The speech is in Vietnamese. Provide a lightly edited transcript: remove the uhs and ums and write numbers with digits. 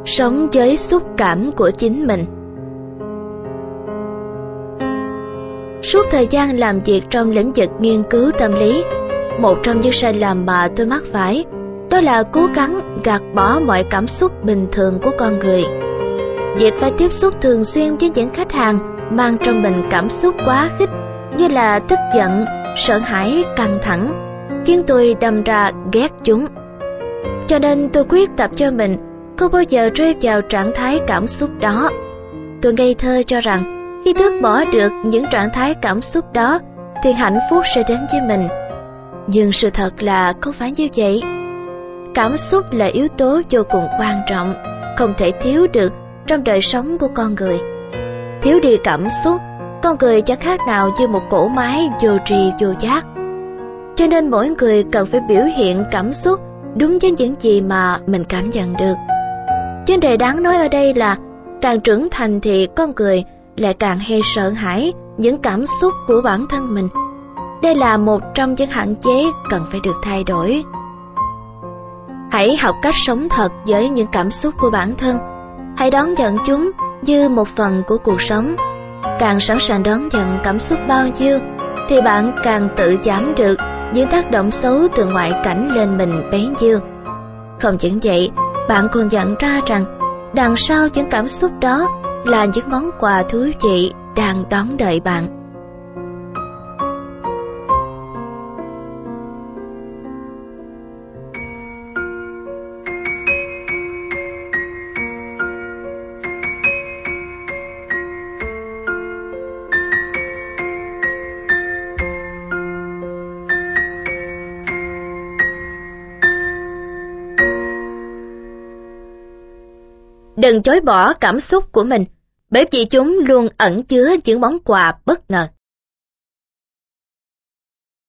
sống với xúc cảm của chính mình. Suốt thời gian làm việc trong lĩnh vực nghiên cứu tâm lý, một trong những sai lầm mà tôi mắc phải đó là cố gắng gạt bỏ mọi cảm xúc bình thường của con người. Việc phải tiếp xúc thường xuyên với những khách hàng mang trong mình cảm xúc quá khích như là tức giận, sợ hãi, căng thẳng khiến tôi đâm ra ghét chúng. Cho nên tôi quyết tập cho mình không bao giờ rơi vào trạng thái cảm xúc đó. Tôi ngây thơ cho rằng khi tước bỏ được những trạng thái cảm xúc đó thì hạnh phúc sẽ đến với mình. Nhưng sự thật là không phải như vậy. Cảm xúc là yếu tố vô cùng quan trọng, không thể thiếu được trong đời sống của con người. Thiếu đi cảm xúc, con người chẳng khác nào như một cỗ máy vô tri vô giác. Cho nên mỗi người cần phải biểu hiện cảm xúc đúng với những gì mà mình cảm nhận được. Vấn đề đáng nói ở đây là càng trưởng thành thì con người lại càng hay sợ hãi những cảm xúc của bản thân mình. Đây là một trong những hạn chế cần phải được thay đổi. Hãy học cách sống thật với những cảm xúc của bản thân. Hãy đón nhận chúng như một phần của cuộc sống. Càng sẵn sàng đón nhận cảm xúc bao nhiêu thì bạn càng tự giảm được những tác động xấu từ ngoại cảnh lên mình bấy nhiêu. Không những vậy, bạn còn nhận ra rằng đằng sau những cảm xúc đó là những món quà thú vị đang đón đợi bạn. Đừng chối bỏ cảm xúc của mình, bởi vì chúng luôn ẩn chứa những món quà bất ngờ.